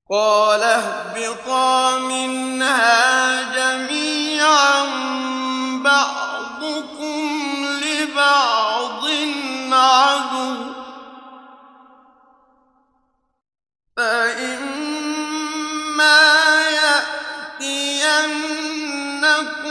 قَالَ اهْبِطَا مِنْهَا جَمِيعًا ۖ بَعْضُكُمْ لِبَعْضٍ عَدُوٌّ ۖ فَإِمَّا يَأْتِيَنَّكُم